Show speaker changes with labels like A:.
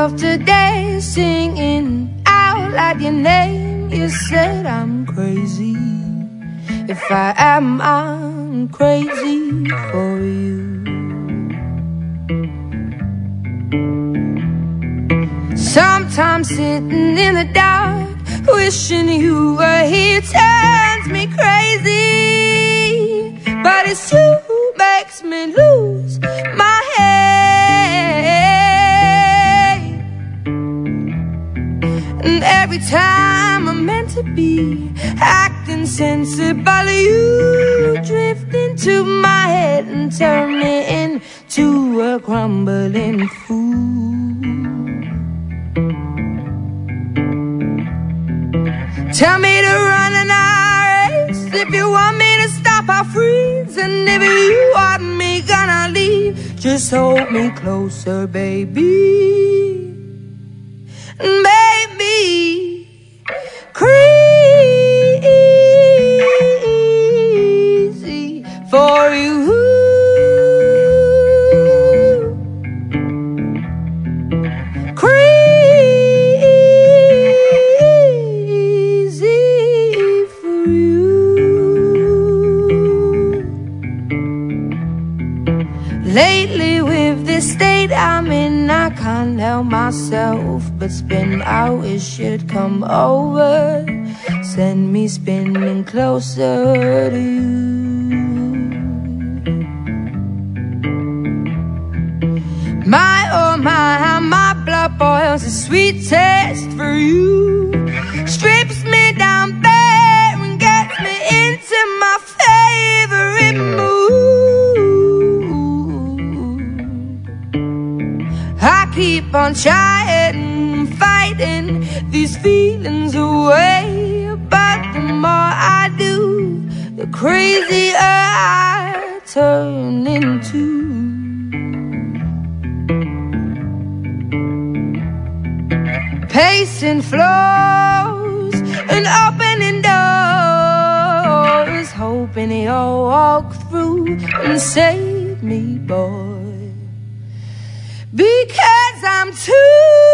A: myself today, singing out like your name. You said I'm crazy. If I am, I'm crazy for you. Sometimes sitting in the dark, wishing you were here, turns me crazy. But it's you who makes me lose my head. And every time I'm meant to be acting sensible, you drift into my head and turn me into a crumbling fool. Tell me to run and I'll race. If you want me to stop, I'll freeze. And if you want me gonna leave, just hold me closer, baby. And baby, crazy for you. Lately with this state I'm in, I can't help myself but spin out. It should come over, send me spinning closer to you. My oh my, how my blood boils, a sweet taste for you. Strips me down bare and gets me into my favorite mood. I keep on trying, fighting these feelings away, but the more I do, the crazier I turn into. Pacing floors and opening doors, hoping you'll walk through and save me, boy. Because I'm too